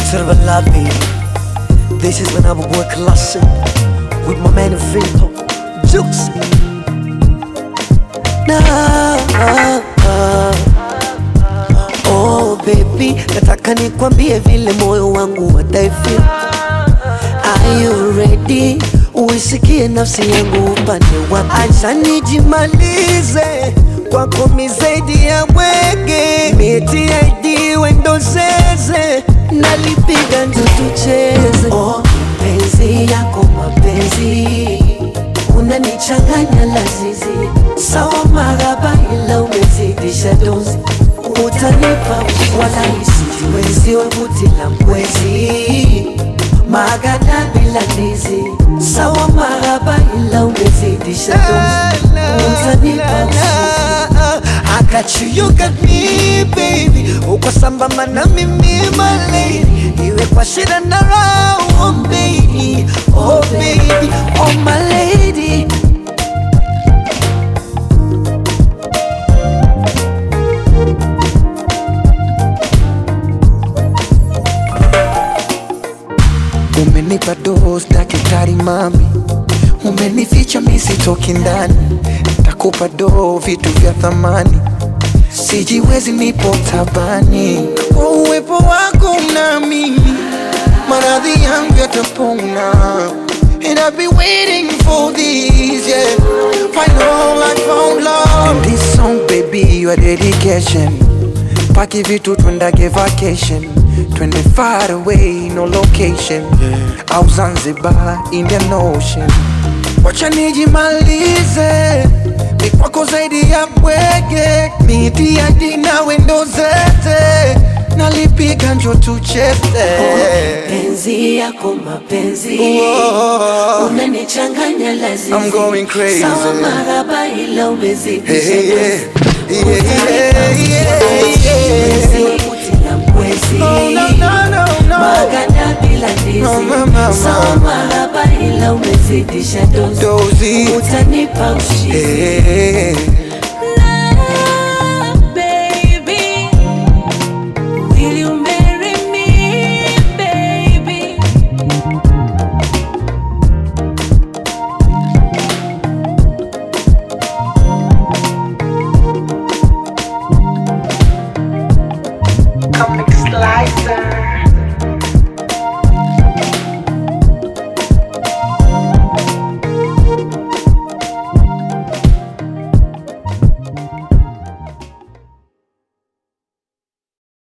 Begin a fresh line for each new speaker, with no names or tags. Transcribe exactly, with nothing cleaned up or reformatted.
Serve love, baby. This is when I'm a boy classic with my man Vito Jukes. Nah, oh baby, nataka nikwambie vile moyo wangu wadai-feel. Are you ready? Uisikie nafsi yangu upande wako. Acha nijimalize kwako mizaidi ya mwenge. Miti I D wendo zeze, nalipiga njo tucheze. Oh penzi yako mapenzi, unanichanganya lazizi. Sawa maraba ila umezidisha dozi. Utanipa wala isijiwezi, webuti la mwezi magana bila ndizi. Sawa maraba ila umezidisha dozi. Utanipa usizi. I got you, you got me baby. Uko sambamba na mimi my lady. Iwe kwa shida na raha, oh baby, oh baby, oh my lady. Umenipa dose daktari mami, umenificha mimi sitoki ndani. Takupa do vitu vya thamani, sijiwezi nipo tabani. Kwa uwepo wako na mimi, maradhi yangu yatapona. And I've been waiting for this, yeah. Final I found love. And this song baby, your dedication. Paki vitu twendage vacation. Twende far away, no location, yeah. Au Zanzibar, Indian Ocean. Wacha nijimalize, ni kwako zaidi ya bwege. Miti I D na wendo zete, nalipiga njo tucheze. Oh, penzi yako mapenzi, oh, unanichanganya lazizi. I'm going crazy. Sawa maraba ila umezidisha. Hey, yeah, yeah, yeah, yeah, yeah. No, no, no, no, no. Magana bila ndizi. No, mama, sawa maraba ila umezidisha dozi. Utanipa uchizi. Hey, hey, hey.